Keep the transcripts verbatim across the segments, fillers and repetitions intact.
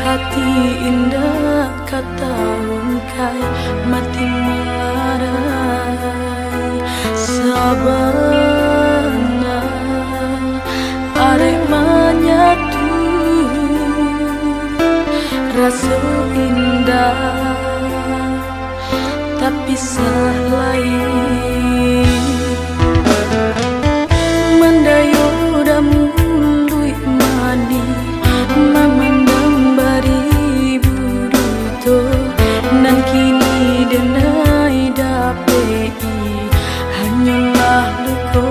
hati indah kata ungkai mati melarai sabana arek menyatu rasa indah tapi lain mendayo damului mani mamandang bari buruto nan kini denai dapei hanyalah luko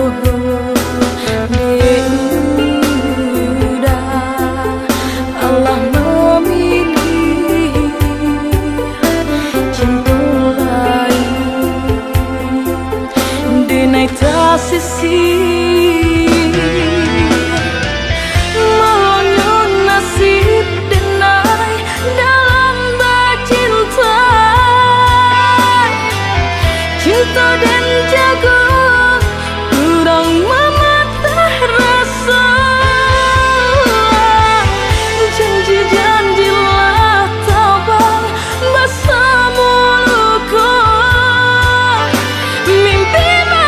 sisi maunya nasib denai dalam bercinta cinta dan jago kurang mematah rasa janji-janjilah tabang basah mulutku mimpi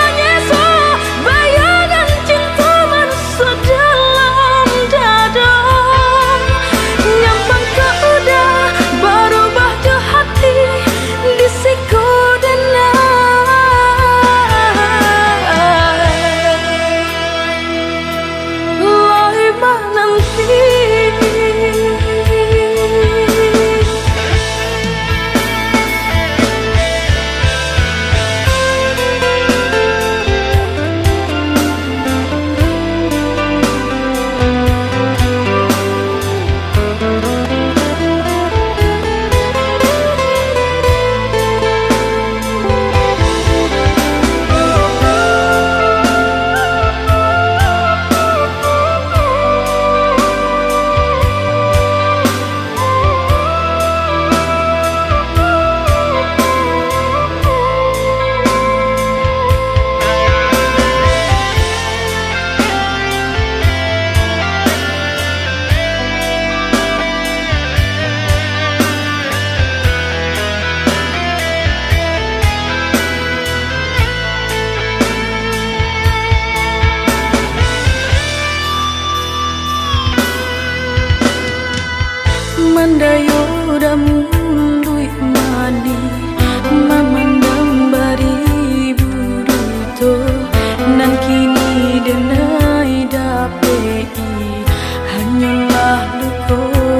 mandayo damului mani mamandang bari buruto nan kini denai dapei hanyalah luko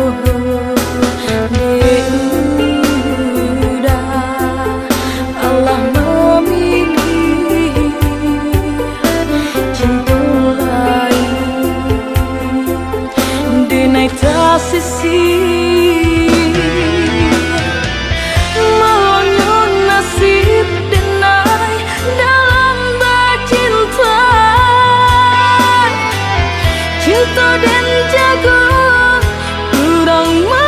neudah Allah memilih cinta lain denai tak sisi cinta dan jago kurang